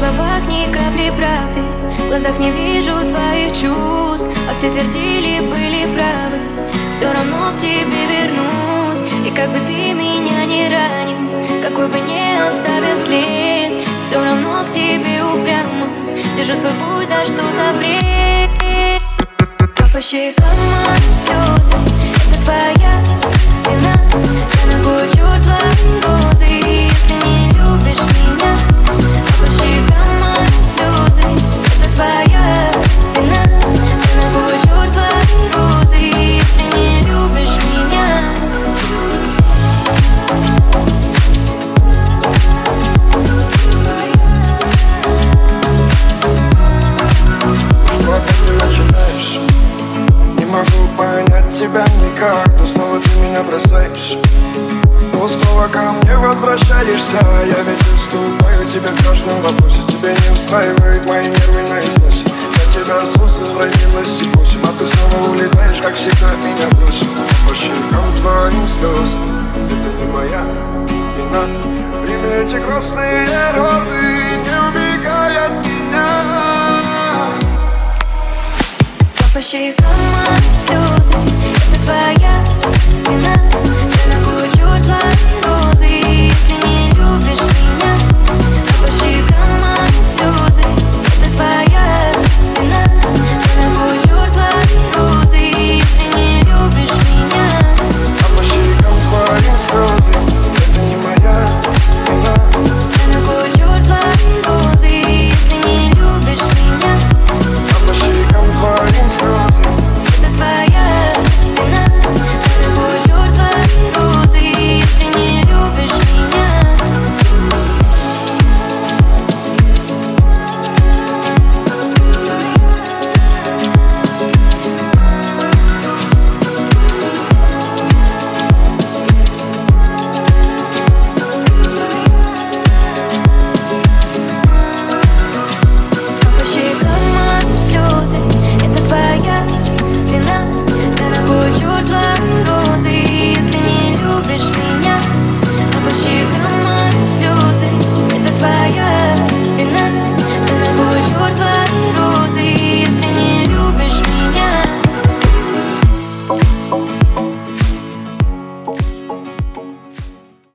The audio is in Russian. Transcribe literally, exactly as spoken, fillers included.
словах ни капли правды, в глазах не вижу твоих чувств, а все твердили, были правы. Все равно к тебе вернусь, и как бы ты меня не ранил, какой бы ни оставил след, все равно к тебе упрямо держу свой путь, да что за бред. А по щекам моим слезы, это твоя вина. Я ногой чёрт твои розы, если не любишь меня. А по щекам моим слезы, это твоя вина. Я ногой чёрт твои розы, если не любишь меня. Начинаешь, не могу понять тебя никак, то снова ты меня бросаешь, то снова ко мне возвращаешься. Я ведь уступаю тебе в каждом вопросе, тебя не устраивает мои нервы на износе. Я тебя создал, родилась и восемь, а ты снова улетаешь, как всегда меня бросил. По щекам твоим слезы, это не моя вина. Прими эти грустные розы, не убегай от меня. По щекам моим слезы, это твоя